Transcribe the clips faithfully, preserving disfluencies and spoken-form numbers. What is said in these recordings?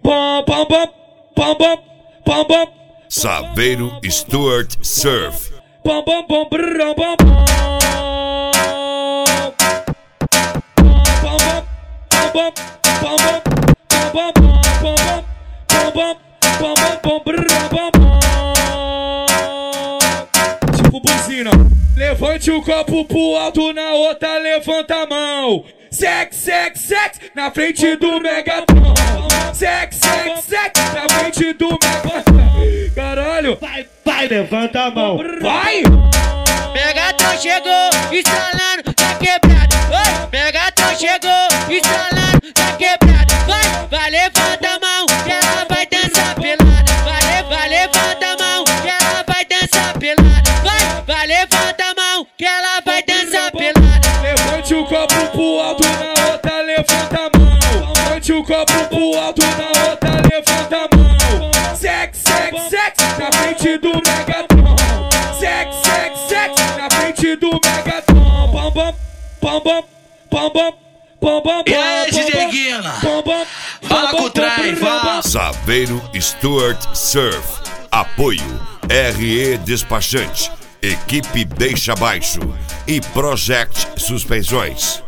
Pom, pom, pom, pom, pom, pom, pom. Saveiro Stuart Surf. Pom, pom, pom, brrr, pom, pom. Pom, pom, pom, pom, pom, pom, pom, pom, pom, pom, pom, pom, brrr, pom, pom. Tipo buzina. Levante o copo pro alto, na outra levanta a mão. Sex, sex, sex, na frente do Megatron. Sex, sex, sex, na frente do Megatron. Caralho. Vai, vai, levanta a mão. Vai. Megatron chegou, estralando, tá quebrado. Oi, Megatron chegou, estralando, tá quebrado. Vai, vai, levanta a mão, que ela vai dançar pelada. Vai, vai, levanta a mão, que ela vai dançar pelada. Vai, vai, levanta a mão, que ela vai dançar pelada. Levante o copo pro alto, na outra levanta a mão. Levante o copo pro alto, na outra levanta a mão. Sex, sex, sex, na frente do Megatron. Sex, sex, sex, na frente do Megatron. Pom, pom, pom, pom, pom, pom, pom, pom. E aí, D J Guina? Fala com o trem, fala. Saveiro Stuart Surf. Apoio R E Despachante, Equipe Deixa Baixo e Project Suspensões.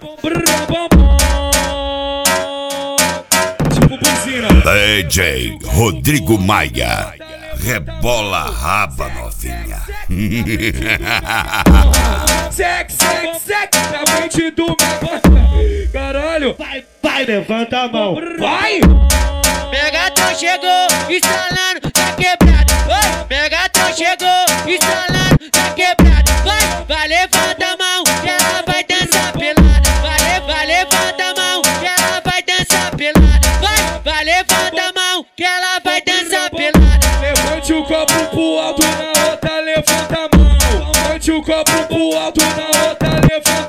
Tipo buzina. D J Rodrigo Maia. Rebola a raba, novinha. Sex, sex, sex, na frente do Megatron. Caralho. Vai, vai, levanta a mão. Vai. Megatron chegou, estralando, tá quebrado. Oi, Megatron chegou, estralando, tá quebrado. Vai, vai, levanta a mão, que ela vai dançar pelada. Vai, vai, levanta a mão, que ela vai dançar pelada. Vai, vai, levanta a mão, que ela vai dançar pelada. Levante o copo pro alto, na outra levanta a mão. Levante o copo pro alto, na outra levanta a mão.